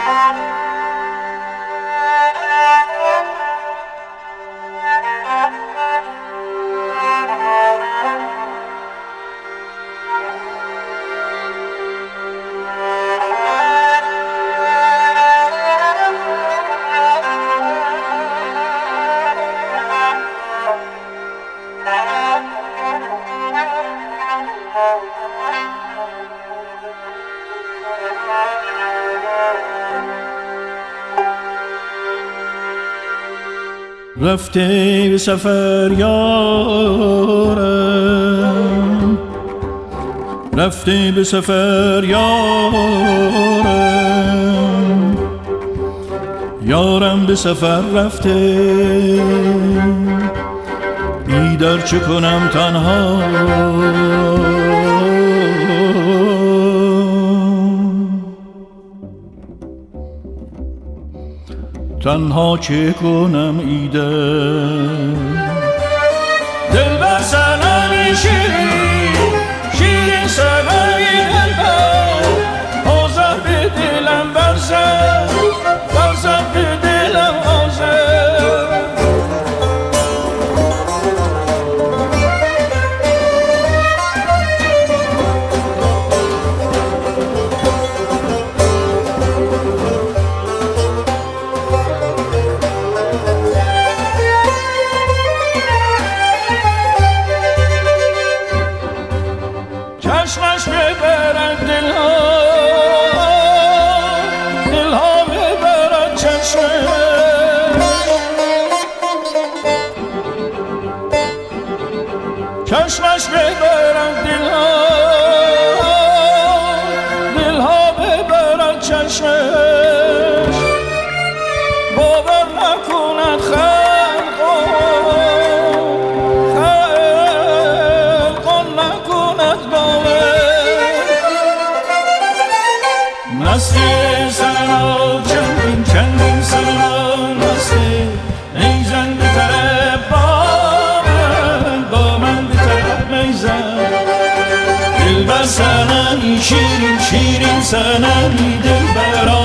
رفته به سفر یارم، رفته به سفر یارم، یارم به سفر رفته، بیدار چه کنم تنها، تنها چه کنم ایده. دل بر سنمی شیرین، شیرین سنمی دلبر، آزر به دلم برزد، برزد به دلم آزر. چشمش ببرد دلها، دلها ببرد چشمش، چشمش ببرد دلها، دلها ببرد چشمش. باور نکند مستی سنا چندین چندین سنا مستی، میزن به طرف با من به طرف میزن. دل بر سنمی شیرین شیرین سنمی دل برا